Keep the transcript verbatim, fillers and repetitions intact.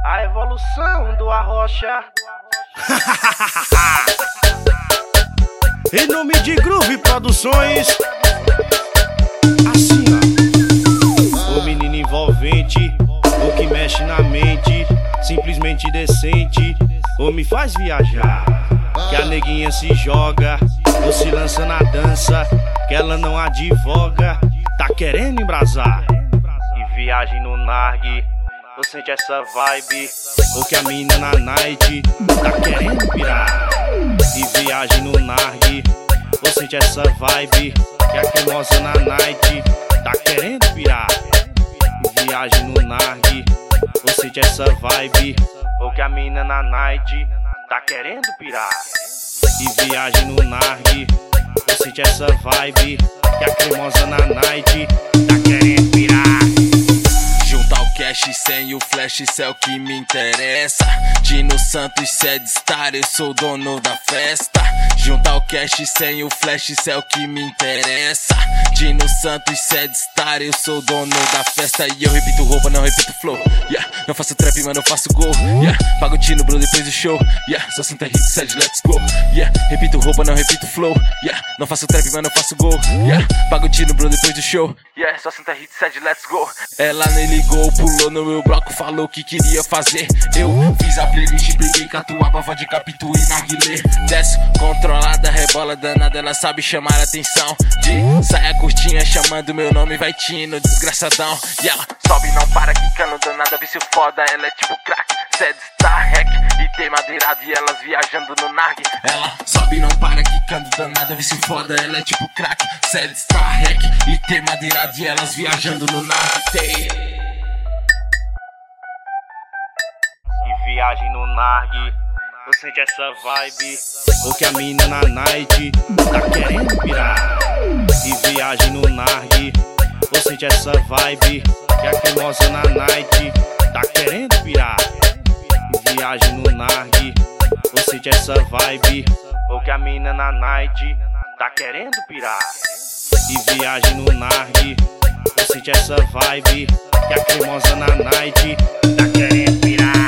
A evolução do Arrocha. Em nome de Groove Produções. Assim, ó. O menino envolvente, o que mexe na mente, simplesmente decente, ou me faz viajar. Que a neguinha se joga, ou se lança na dança, que ela não advoga, tá querendo embrasar. E viagem no nargue, ou sente essa vibe, ou que a mina na night tá querendo pirar. E viagem no nargue, ou sente essa vibe, que a cremosa na night tá querendo pirar. E viagem no nargue, ou sente essa vibe, ou que a mina na night tá querendo pirar. E viagem no nargue, ou sente essa vibe, que a cremosa na night tá querendo pirar. Juntar o cash sem o flash, isso é o que me interessa. Dino Santos, cê é star, eu sou o dono da festa. Juntar o cash sem o flash, isso é o que me interessa. Dino Santos, cê é star, eu sou o dono da festa. E eu repito roupa, não repito flow. Yeah. Não faço trap, mano, eu faço gol. Yeah. Pago o Tino, bro, depois do show. Yeah. Só Santa Hit, sede, let's go. Yeah. Repito roupa, não repito flow. Yeah. Não faço trap, mano, eu faço gol. Yeah. Pago o Tino, bro, depois do show. Yeah. Só Santa Hit, sede, let's go. Ela nem ligou, pulou no meu bloco, falou que queria fazer. Eu fiz a playlist, peguei catuaba, vodka, pitu e narguilé. Desce controlada, rebola danada, ela sabe chamar a atenção. De saia curtinha, chamando meu nome, vai Tino, desgraçadão. E ela sobe, não para, quicando danada, vício foda, ela é tipo crack. Cê star, hack e tem madeirado e elas viajando no nargue. Ela sobe, não para, quicando danada, vício foda, ela é tipo crack. Cê star, hack e tem madeirado e elas viajando no nargue. Tem. E viagem no nargue, ou sente essa vibe, ou que a mina na night tá querendo pirar. E viagem no nargue, ou sente essa vibe, que a cremosa na night tá querendo pirar. E viagem no nargue, ou sente essa vibe, ou que a mina na night tá querendo pirar. E viagem no nargue, ou sente essa vibe, que a cremosa na night tá querendo pirar.